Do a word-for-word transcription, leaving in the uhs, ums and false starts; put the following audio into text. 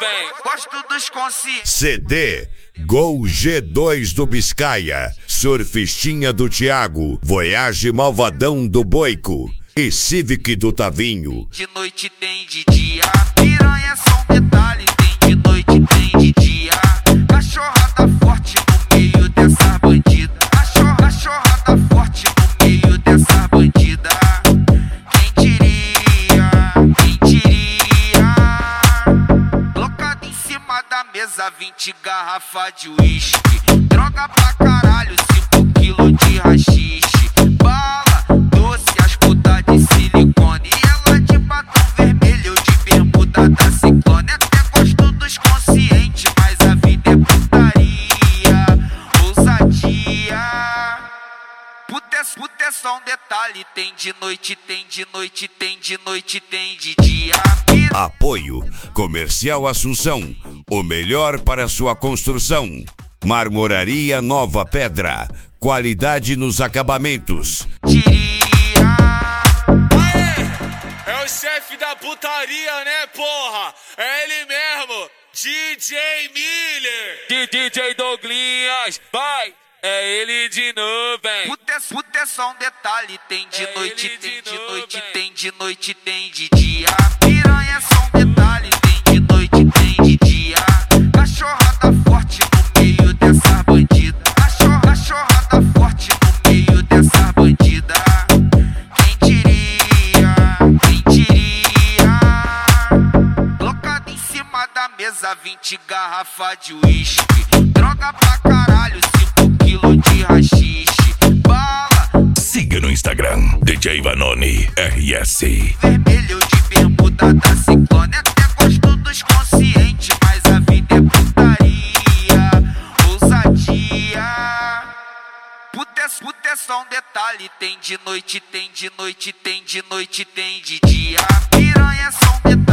nuvem. Gosto dos conscientes. C D Gol G dois do Biscaia, Surfistinha do Thiago, Voyage Malvadão do Boico e Civic do Tavinho. De noite tem de dia, piranha é só um detalhe. Tem de noite, tem de dia. Cachorrada forte no meio dessa bandida. Cachorra, cachorrada forte no meio dessa bandida. Quem diria, quem diria? Colocado em cima da mesa, vinte garrafa de uísque. Droga pra caralho, cinco quilos de rachixe. Bala, doce, as putas de silicone. E ela de batom vermelho, eu de bermuda da Ciclone. Até gosto dos conscientes, mas a vida é putaria, ousadia. Puta é, puta é só um detalhe. Tem de noite, tem de noite, tem de noite, tem de dia. Apoio Comercial Assunção, o melhor para sua construção. Marmoraria Nova Pedra, qualidade nos acabamentos. Aê, é o chefe da putaria, né, porra? É ele mesmo, D J Miller. D J Douglinhas, vai, é ele de nuvem. Puta é, puta é só um detalhe. Tem de É noite, ele tem de de noite, nuvem. tem de noite, tem de dia. Piranha é só um detalhe. Tem de noite, tem de dia. Cachorrada forte no meio dessa bandida. Cachorra, cachorrada forte no meio dessa bandida. Quem diria, quem diria? Colocado em cima da mesa, vinte garrafa de uísque. Droga pra caralho, cinco quilos de rachixe. Bala, Siga no Instagram, D J Vanoni R S. vermelho de bermuda da Ciclone. Até gosto dos conscientes, mas a vida é putaria, ousadia. Puta é, puta é só um detalhe. Tem de noite, tem de noite, tem de noite, tem de dia. Piranha é só um detalhe.